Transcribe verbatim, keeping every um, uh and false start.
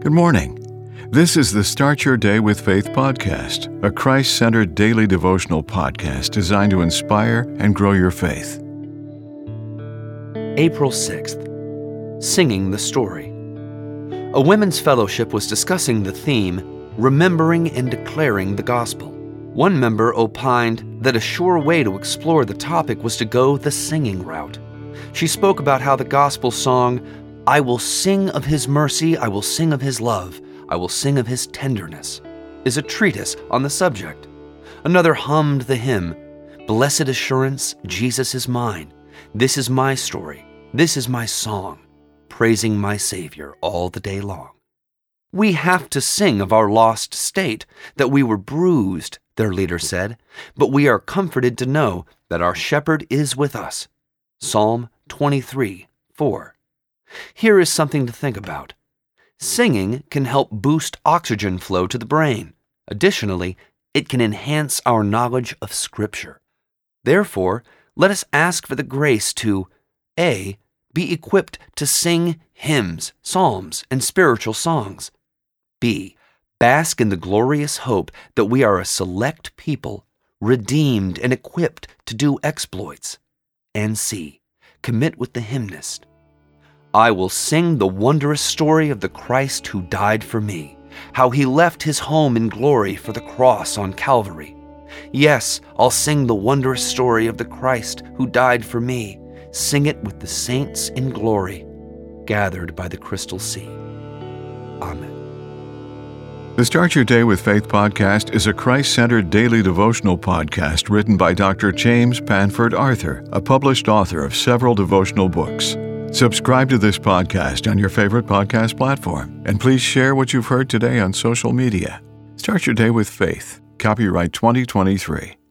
Good morning. This is the Start Your Day with Faith podcast, a Christ-centered daily devotional podcast designed to inspire and grow your faith. April sixth, Singing the Story. A women's fellowship was discussing the theme, Remembering and Declaring the Gospel. One member opined that a sure way to explore the topic was to go the singing route. She spoke about how the gospel song, I will sing of his mercy, I will sing of his love, I will sing of his tenderness, is a treatise on the subject. Another hummed the hymn, Blessed assurance, Jesus is mine. This is my story, this is my song, praising my Savior all the day long. We have to sing of our lost state, that we were bruised, their leader said, but we are comforted to know that our shepherd is with us. Psalm twenty-three, four. Here is something to think about. Singing can help boost oxygen flow to the brain. Additionally, it can enhance our knowledge of Scripture. Therefore, let us ask for the grace to A. Be equipped to sing hymns, psalms, and spiritual songs. B. Bask in the glorious hope that we are a select people, redeemed and equipped to do exploits. And C. Commit with the hymnist. I will sing the wondrous story of the Christ who died for me, how he left his home in glory for the cross on Calvary. Yes, I'll sing the wondrous story of the Christ who died for me, sing it with the saints in glory, gathered by the crystal sea. Amen. The Start Your Day with Faith podcast is a Christ-centered daily devotional podcast written by Doctor James Panford Arthur, a published author of several devotional books. Subscribe to this podcast on your favorite podcast platform, and please share what you've heard today on social media. Start your day with faith. Copyright twenty twenty-three.